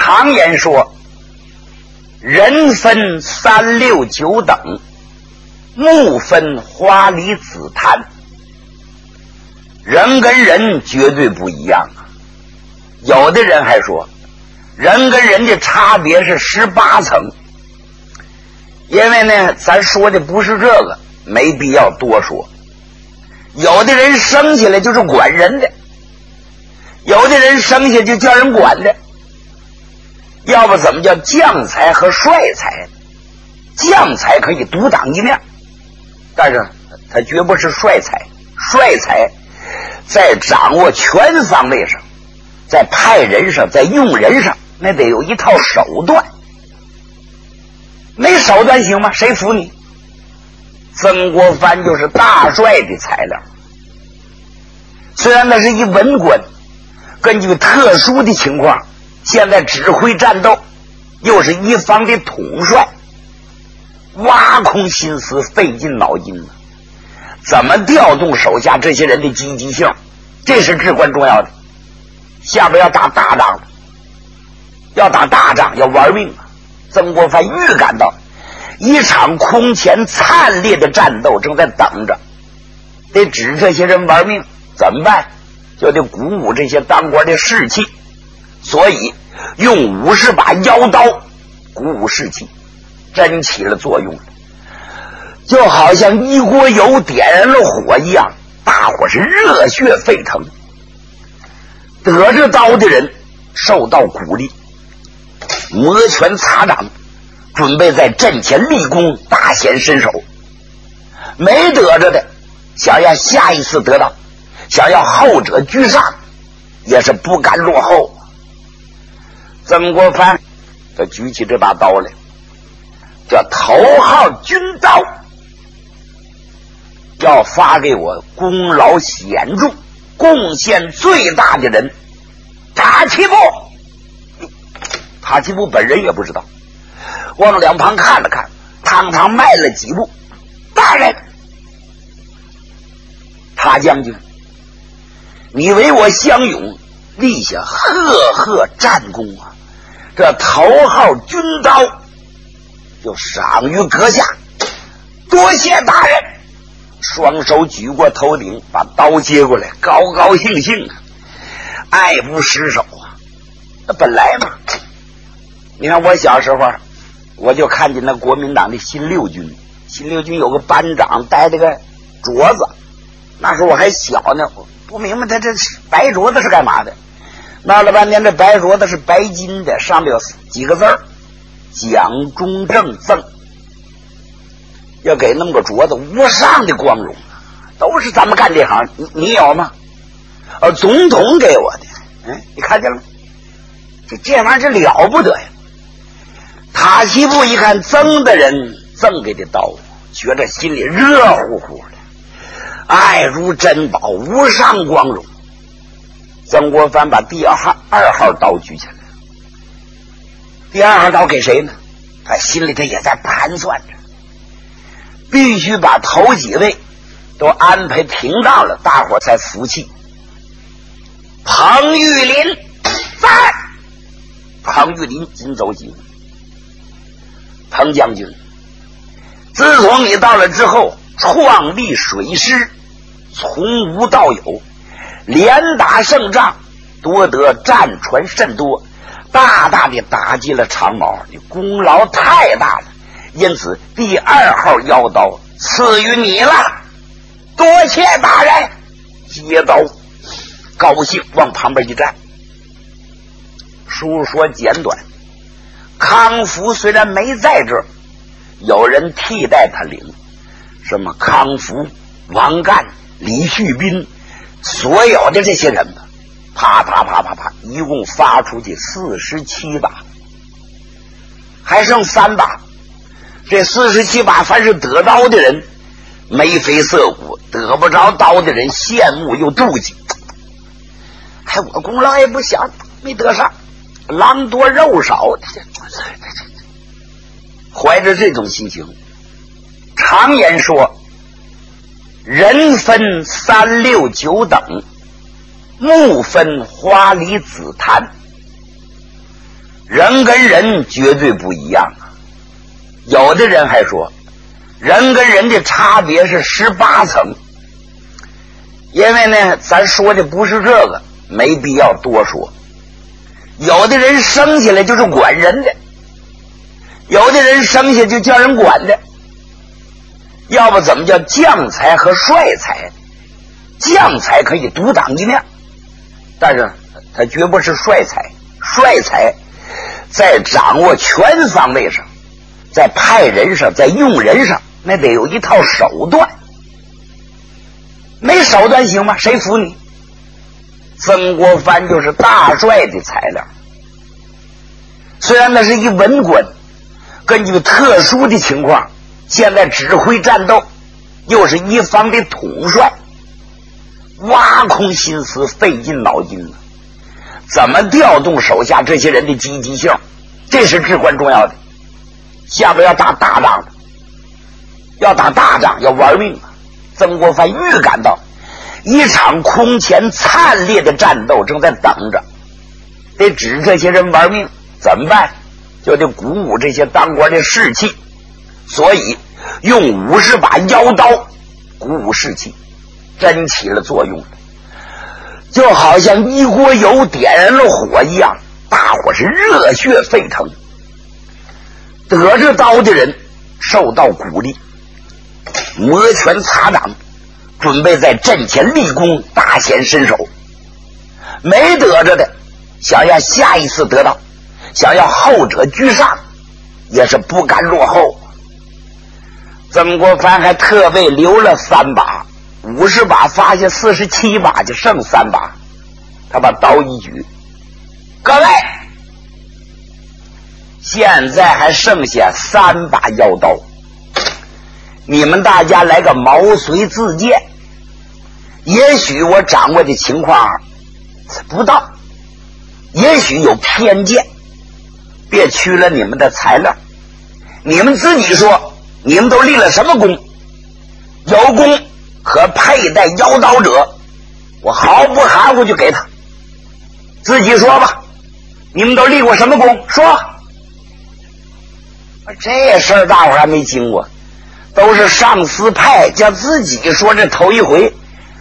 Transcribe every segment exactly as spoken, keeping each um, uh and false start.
常言说，人分三六九等，木分花梨紫檀。人跟人绝对不一样啊！有的人还说，人跟人的差别是十八层。因为呢，咱说的不是这个，没必要多说。有的人生下来就是管人的，有的人生下就叫人管的。要不怎么叫将才和帅才？将才可以独当一面，但是他绝不是帅才。帅才在掌握全方位上，在派人上，在用人上，那得有一套手段。没手段行吗？谁服你？曾国藩就是大帅的材料。虽然那是一文官，根据特殊的情况，现在指挥战斗，又是一方的统帅，挖空心思，费尽脑筋了。怎么调动手下这些人的积极性，这是至关重要的。下边要打大仗，要打大仗，要玩命啊！曾国藩预感到一场空前惨烈的战斗正在等着，得指这些人玩命，怎么办？就得鼓舞这些当官的士气，所以用五十把腰刀鼓舞士气，真起了作用了。就好像一锅油点燃了火一样，大伙是热血沸腾。得着刀的人受到鼓励，摩拳擦掌，准备在阵前立功，大显身手。没得着的想要下一次得到，想要后者居上，也是不甘落后。曾国藩他举起这把刀来，叫头号军刀，要发给我功劳显著、贡献最大的人塔奇布。塔奇布本人也不知道，往两旁看了看，堂堂迈了几步，大人，塔将军，你为我湘勇立下赫赫战功啊！这头号军刀就赏于阁下，多谢大人。双手举过头顶，把刀接过来，高高兴兴啊，爱不释手啊！那本来嘛，你看我小时候，我就看见那国民党的新六军，新六军有个班长带这个镯子，那时候我还小呢，不明白他这白镯子是干嘛的。闹了半天，这白镯子是白金的，上面有几个字儿：蒋中正赠。要给那么个镯子，无上的光荣，都是咱们干这行。你你有吗？呃，总统给我的，嗯，你看见了吗？这这玩意儿是了不得呀！塔西布一看曾的人赠给的刀，觉得心里热乎乎的，爱如珍宝，无上光荣。曾国藩把第二号二号刀举起来，第二号刀给谁呢？他心里头也在盘算着，必须把头几位都安排停当了，大伙才服气。彭玉麟在，彭玉麟紧走几步。彭将军，自从你到了之后，创立水师，从无到有，连打胜仗，夺得战船甚多，大大的打击了长毛，你功劳太大了，因此第二号腰刀赐予你了，多谢大人。接刀高兴往旁边一站。书说简短，康福虽然没在这儿，有人替代他领，什么康福、王干、李旭斌，所有的这些人呢，啪啪啪啪啪，一共发出去四十七把，还剩三把。这四十七把，凡是得刀的人眉飞色舞，得不着刀的人羡慕又妒忌。哎，我功劳也不小，没得上，狼多肉少，怀着这种心情。常言说，人分三六九等，木分花梨紫檀。 人跟人绝对不一样啊！有的人还说，人跟人的差别是十八层。因为呢，咱说的不是这个，没必要多说。有的人生下来就是管人的，有的人生下就叫人管的。要不怎么叫将才和帅才？将才可以独当一面，但是他绝不是帅才。帅才在掌握全方位上，在派人上，在用人上，那得有一套手段。没手段行吗？谁服你？曾国藩就是大帅的材料。虽然那是一文官，根据特殊的情况，现在指挥战斗，又是一方的统帅，挖空心思，费尽脑筋了。怎么调动手下这些人的积极性，这是至关重要的。下边要打大仗的，要打大仗，要玩命啊！曾国藩预感到一场空前惨烈的战斗正在等着，得指这些人玩命，怎么办？就得鼓舞这些当官的士气，所以用五十把腰刀鼓舞士气，真起了作用，就好像一锅油点燃了火一样，大伙是热血沸腾。得着刀的人受到鼓励，摩拳擦掌，准备在阵前立功，大显身手。没得着的想要下一次得到，想要后者居上，也是不甘落后。曾国藩还特为留了三把，五十把发下四十七把，就剩三把。他把刀一举，各位，现在还剩下三把腰刀，你们大家来个毛遂自荐。也许我掌握的情况不到，也许有偏见，别屈了你们的材料。你们自己说，你们都立了什么功？有功可佩戴腰刀者，我毫不含糊就给他。自己说吧，你们都立过什么功？说。这事儿大伙还没经过，都是上司派叫自己说，这头一回，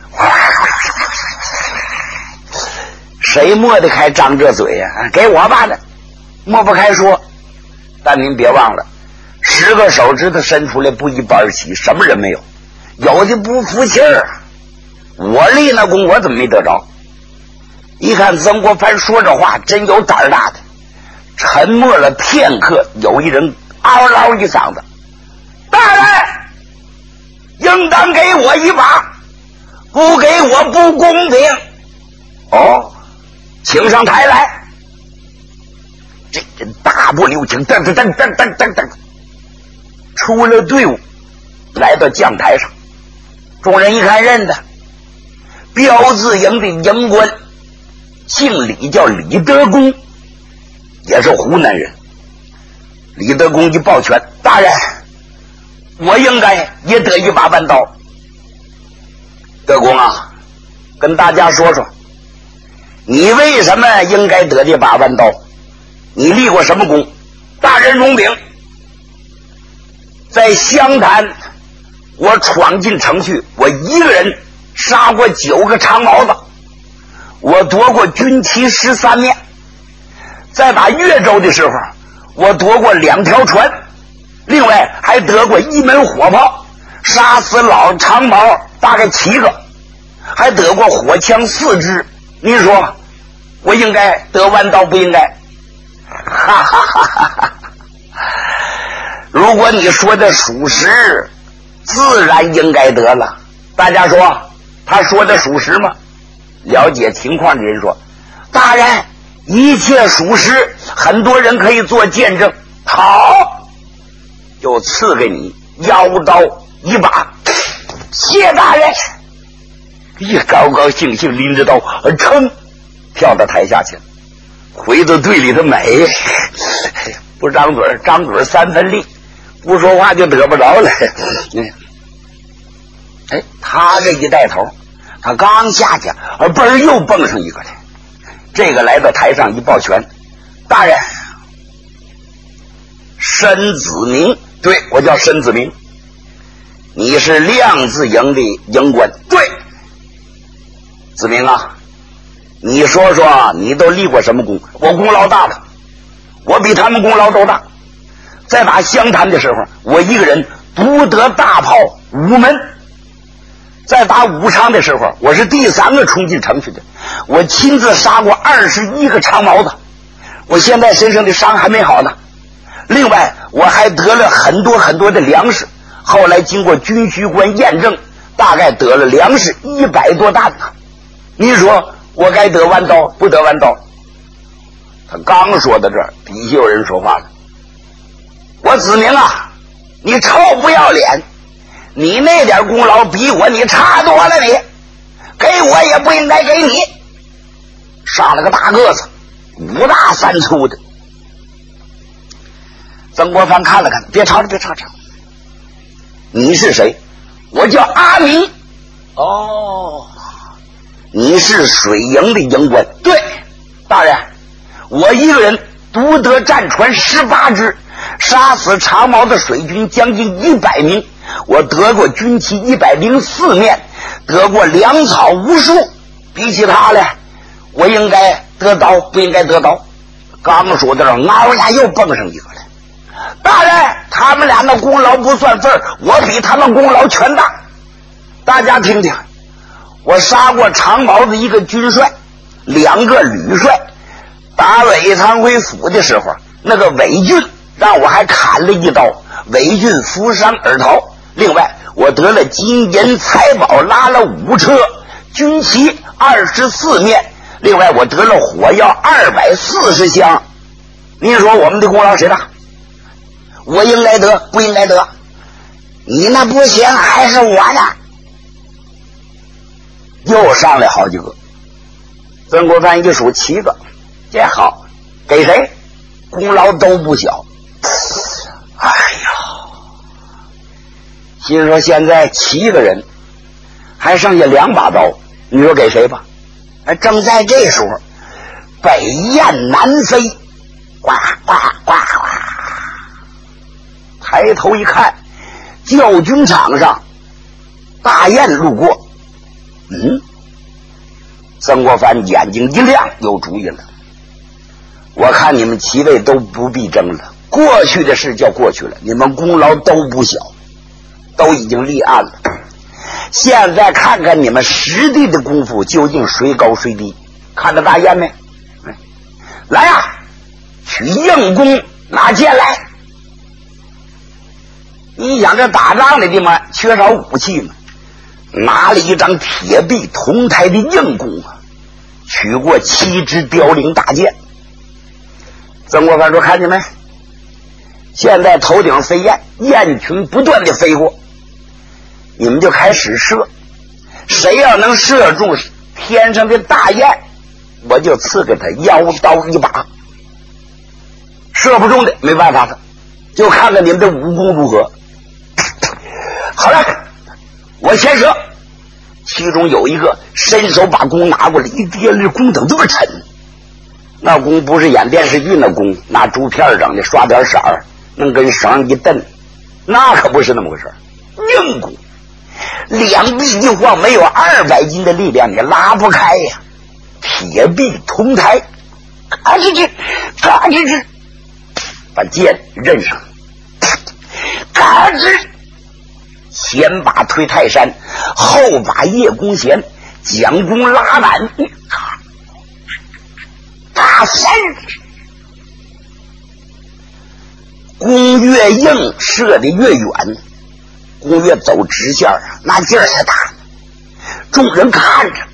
谁抹得开张这嘴呀、啊？给我吧的，抹不开说。但您别忘了，十个手指头伸出来不一般齐，什么人没有？有的不服气儿，我立那功我怎么没得着？一看曾国藩说这话真有胆儿大的，沉默了片刻，有一人嗷嗷一嗓子：大人，应当给我一把，不给我不公平。哦，请上台来。这人大步流星，噔噔噔噔噔噔噔，出了队伍，来到将台上。众人一看认得，标字营的营官，姓李，叫李德公，也是湖南人。李德公一抱拳：大人，我应该也得一把弯刀。德公啊，跟大家说说，你为什么应该得这把弯刀？你立过什么功？大人容禀，在湘潭，我闯进城去，我一个人杀过九个长毛子，我夺过军旗十三面。在打越州的时候，我夺过两条船，另外还得过一门火炮，杀死老长毛大概七个，还得过火枪四支。您说我应该得弯刀不应该？哈哈哈哈哈！如果你说的属实，自然应该得了。大家说他说的属实吗？了解情况的人说，大人一切属实，很多人可以做见证。好，就赐给你腰刀一把。谢大人。一高高兴兴拎着刀，噌跳到台下去了。回到队里头美，不张嘴张嘴三分力，不说话就得不着了。哎，他这一带头，他刚下去，而嘣儿又蹦上一个来。这个来到台上一抱拳：大人， 申子明，对，我叫申子明。你是亮字营的营官，对。子明啊，你说说你都立过什么功？我功劳大了，我比他们功劳都大。在打湘潭的时候，我一个人独得大炮五门。在打武昌的时候，我是第三个冲进城去的，我亲自杀过二十一个长毛子。我现在身上的伤还没好呢。另外我还得了很多很多的粮食，后来经过军需官验证，大概得了粮食一百多担呢。你说我该得弯刀不得弯刀？他刚说到这儿，底下有人说话了：我子明啊，你臭不要脸，你那点功劳比我你差多了，你给我也不应该给你。上了个大个子，五大三粗的。曾国藩看了看，别吵了别吵吵，你是谁？我叫阿明。哦，你是水营的营官？对，大人，我一个人独得战船十八只，杀死长毛的水军将近一百名，我得过军旗一百零四面，得过粮草无数。比起他来，我应该得刀不应该得刀？刚说到这儿，嗷呀又蹦上一个来。大人，他们俩的功劳不算份，我比他们功劳全大。大家听听，我杀过长毛的一个军帅，两个旅帅。打韦昌辉府的时候，那个韦俊让我还砍了一刀，韦俊负伤而逃。另外我得了金银财宝，拉了五车，军旗二十四面，另外我得了火药二百四十箱。你说我们的功劳谁大？我应该得不应该得？你那不行，还是我呢？又上来好几个。曾国藩一数七个，这好，给谁？功劳都不小。哎呀，心说现在七个人，还剩下两把刀，你说给谁吧？正在这时候，北雁南飞，呱呱呱呱。抬头一看，教军场上大雁路过。嗯，曾国藩眼睛一亮，有主意了。我看你们七位都不必争了，过去的事叫过去了，你们功劳都不小，都已经立案了。现在看看你们实地的功夫究竟谁高谁低。看到大雁没？来啊，取硬弓拿剑来。你想这打仗的地方缺少武器吗？拿了一张铁壁铜台的硬弓啊，取过七支凋零大箭。曾国藩说：看见没？现在头顶飞雁，雁群不断的飞过，你们就开始射，谁要能射中天上的大雁，我就赐给他腰刀一把。射不中的没办法了，就看看你们的武功如何。好了，我先射。其中有一个伸手把弓拿过来，一跌了，弓怎么这么沉？那弓不是演电视剧那弓，拿竹片整的，刷点色儿，能跟绳一蹬，那可不是那么回事。硬弓，两臂一晃，没有二百斤的力量你拉不开呀。铁壁铜台，嘎吱吱，嘎吱吱，把剑刃上，嘎吱。前把推泰山，后把叶公弦，将弓拉满，大三弓越硬射得越远，弓越走直线啊，那劲儿才大呢。众人看着，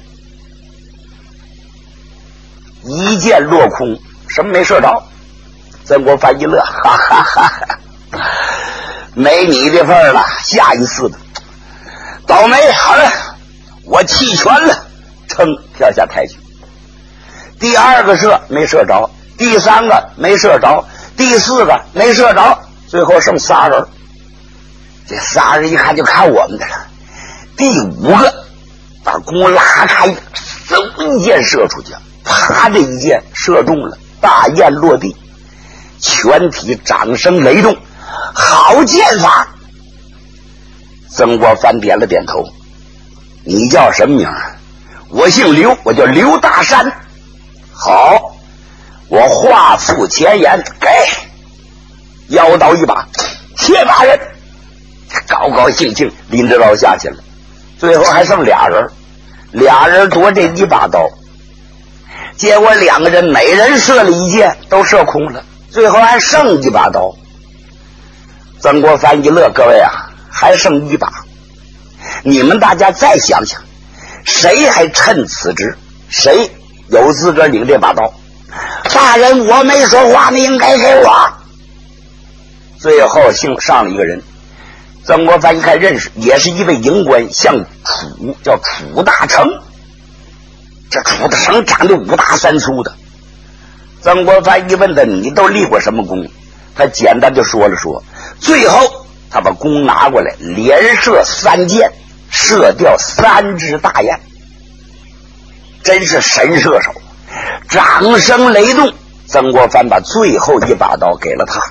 一箭落空，什么没射着？曾国藩一乐，哈哈哈哈，没你的份了，下一次的倒霉。好了，我弃权了，噌跳下台去。第二个射没射着，第三个没射着，第四个没射着，最后剩仨人。这仨人一看就看我们的了。第五个把弓拉开，嗖一箭射出去，啪的一箭射中了，大雁落地。 全体掌声雷动，好剑法。曾国藩点了点头，你叫什么名？我姓刘，我叫刘大山。好，我话付前言，给腰刀一把，铁把人高高兴兴拎着刀下去了。最后还剩俩人，俩人夺这一把刀，结果两个人每人射了一箭，都射空了，最后还剩一把刀。曾国藩一乐，各位啊，还剩一把，你们大家再想想，谁还趁此之，谁有资格领这把刀？大人，我没说话，你应该给我。最后姓上了一个人，曾国藩一看认识，也是一位营官，像楚，叫楚大成。这楚大成长得五大三粗的。曾国藩一问他，你都立过什么功？他简单就说了说，最后他把弓拿过来，连射三箭，射掉三只大雁，真是神射手。掌声雷动，曾国藩把最后一把刀给了他。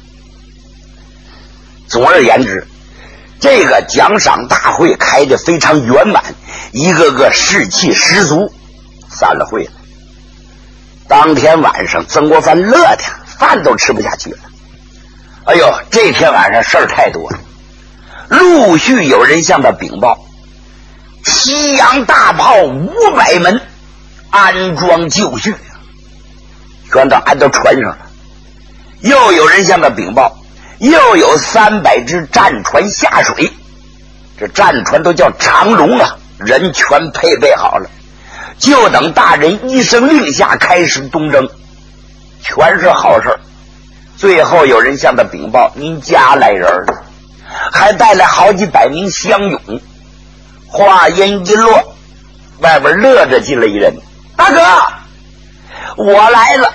总而言之，这个奖赏大会开得非常圆满，一个个士气十足。散了会了，当天晚上曾国藩乐的饭都吃不下去了。哎呦，这天晚上事儿太多了，陆续有人向他禀报，西洋大炮五百门安装就绪，全都安到船上了。又有人向他禀报，又有三百只战船下水，这战船都叫长龙啊，人全配备好了，就等大人一声令下开始东征，全是好事。最后有人向他禀报，您家来人了，还带来好几百名乡勇。话音一落，外边乐着进来一人，大哥，我来了。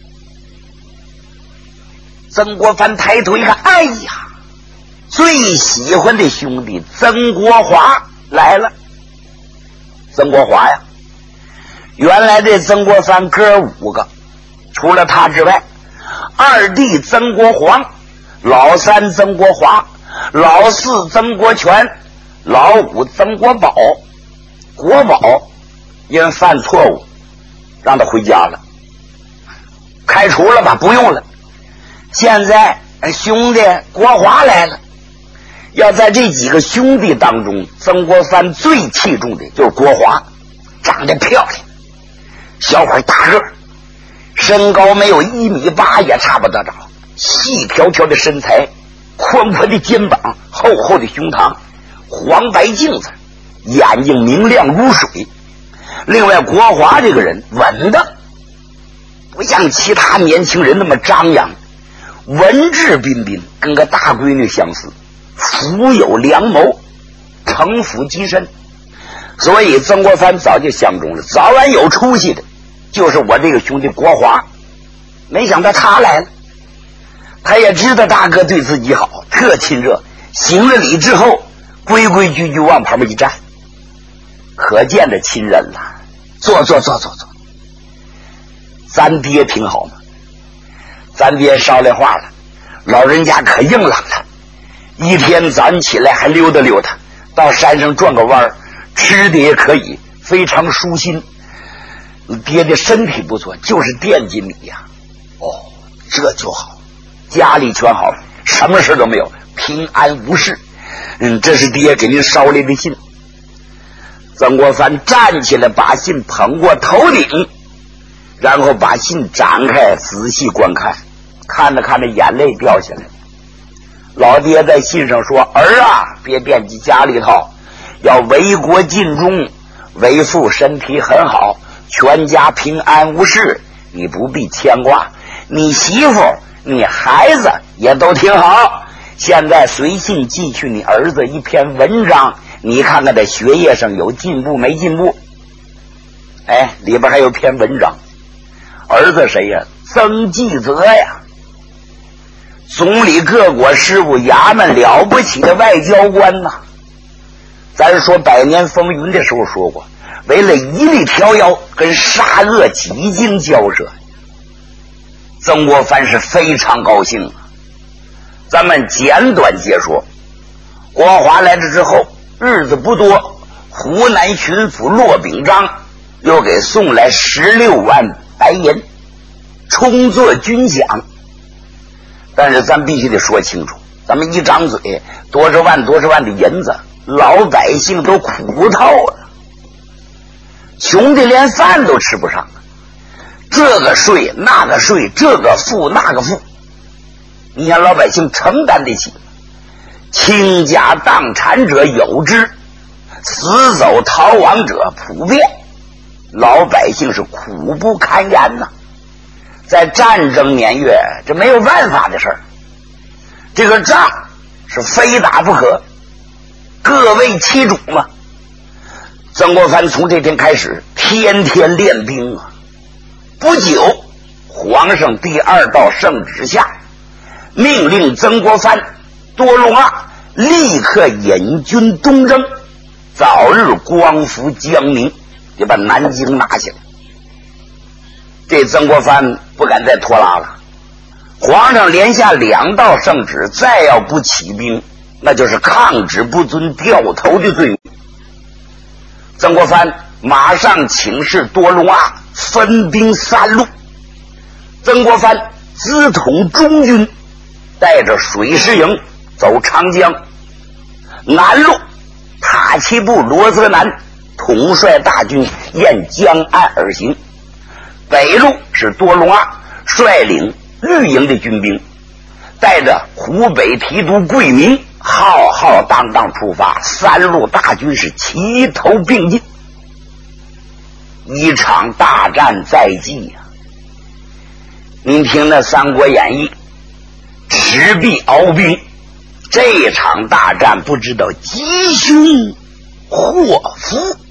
曾国藩抬头一看，哎呀，最喜欢的兄弟曾国华来了。曾国华呀，原来这曾国藩哥五个，除了他之外，二弟曾国煌，老三曾国华，老四曾国荃，老五曾国宝。国宝因为犯错误让他回家了，开除了吧，不用了。现在兄弟国华来了，要在这几个兄弟当中，曾国藩最器重的就是国华，长得漂亮，小伙大个，身高没有一米八也差不多着，细条条的身材，宽宽的肩膀，厚厚的胸膛，黄白镜子，眼睛明亮如水。另外国华这个人稳的，不像其他年轻人那么张扬，文质彬彬，跟个大闺女相似，福有良谋，城府极深。所以曾国藩早就相中了，早晚有出息的就是我这个兄弟国华。没想到他来了，他也知道大哥对自己好，特亲热，行了礼之后规规矩矩往旁边一站，可见着亲人了。坐坐坐坐坐，咱爹挺好吗？咱爹捎来话了，老人家可硬朗了，一天早上起来还溜达溜达，到山上转个弯，吃的也可以，非常舒心。爹的身体不错，就是惦记你呀。哦，这就好，家里全好，什么事都没有，平安无事。嗯，这是爹给您捎来的信。曾国藩站起来，把信捧过头顶，然后把信展开，仔细观看，看着看着眼泪掉下来了。老爹在信上说，儿啊，别惦记家里头，要为国尽忠，为父身体很好，全家平安无事，你不必牵挂，你媳妇你孩子也都挺好。现在随信寄去你儿子一篇文章，你看看在学业上有进步没进步。哎，里边还有篇文章，儿子谁呀？曾纪泽呀，总理各国事务衙门了不起的外交官呐。咱说百年风云的时候说过，为了一力条腰，跟沙俄几经交涉。 曾国藩是非常高兴。咱们简短解说，国华来这之后，日子不多，湖南巡抚骆秉章又给送来十六万白银，充作军饷。但是咱必须得说清楚，咱们一张嘴多少万多少万的银子，老百姓都苦透了，穷的连饭都吃不上，这个税那个税，这个付那个付，你想老百姓承担得起？倾家荡产者有之，死走逃亡者普遍，老百姓是苦不堪言呐。在战争年月，这没有办法的事儿，这个仗是非打不可，各为其主嘛。曾国藩从这天开始天天练兵啊。不久，皇上第二道圣旨下，命令曾国藩、多隆阿立刻引军东征，早日光复江宁，得把南京拿下来。这曾国藩不敢再拖拉了，皇上连下两道圣旨，再要不起兵，那就是抗旨不遵、掉头的罪名。曾国藩马上请示多隆阿分兵三路，曾国藩自统中军，带着水师营走长江，南路塔奇部罗泽南统帅大军沿江岸而行，北路是多隆阿率领绿营的军兵，带着湖北提督桂明浩浩荡荡出发，三路大军是齐头并进。一场大战在即呀、啊！您听那《三国演义》，赤壁鏖兵，这场大战不知道吉凶祸福。